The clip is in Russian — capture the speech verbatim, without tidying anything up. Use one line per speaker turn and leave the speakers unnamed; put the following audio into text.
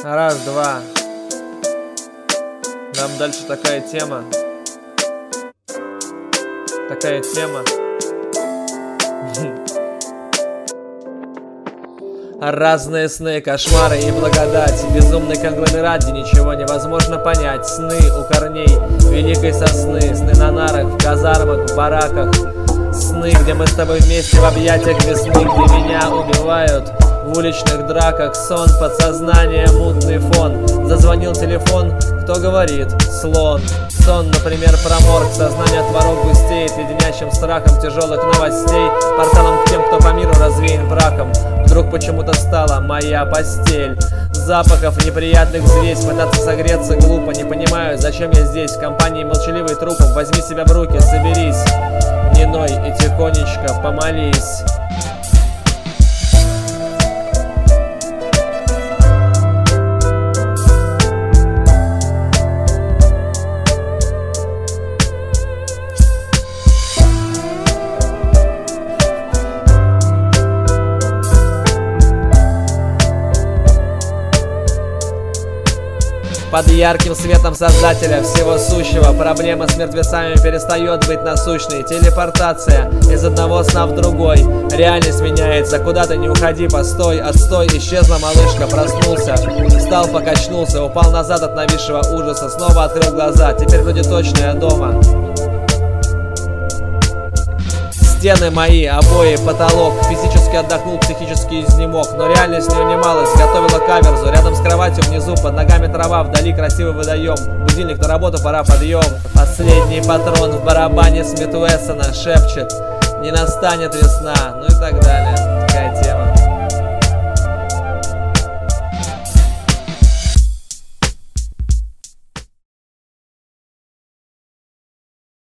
Раз, два. Нам дальше такая тема. Такая тема. Разные сны, кошмары и благодать. Безумный конгломерат, где ничего невозможно понять. Сны у корней великой сосны. Сны на нарах, в казармах, в бараках. Сны, где мы с тобой вместе в объятиях весны. Где меня убивают в уличных драках. Сон, подсознание, мутный фон. Зазвонил телефон, кто говорит? Слон. Сон, например, про морг. Сознание творог густеет леденящим страхом тяжелых новостей. Порталом к тем, кто по миру развеян браком. Вдруг почему-то стала моя постель. Запахов неприятных взвесь. Пытаться согреться глупо. Не понимаю, зачем я здесь. В компании молчаливых трупов. Возьми себя в руки, соберись. Не ной и тихонечко помолись. Под ярким светом Создателя всего сущего проблема с мертвецами перестает быть насущной. Телепортация из одного сна в другой. Реальность меняется, куда ты не уходи, постой, отстой. Исчезла малышка, проснулся, встал, покачнулся, упал назад от нависшего ужаса. Снова открыл глаза, теперь вроде точно я дома. Стены мои, обои, потолок. Физически отдохнул, психически изнемог. Но реальность не унималась, готовила каверзу. Рядом с кроватью внизу, под ногами трава. Вдали красивый водоем. Будильник на работу, пора подъем. Последний патрон в барабане Смит Вессона шепчет: не настанет весна, ну и так далее.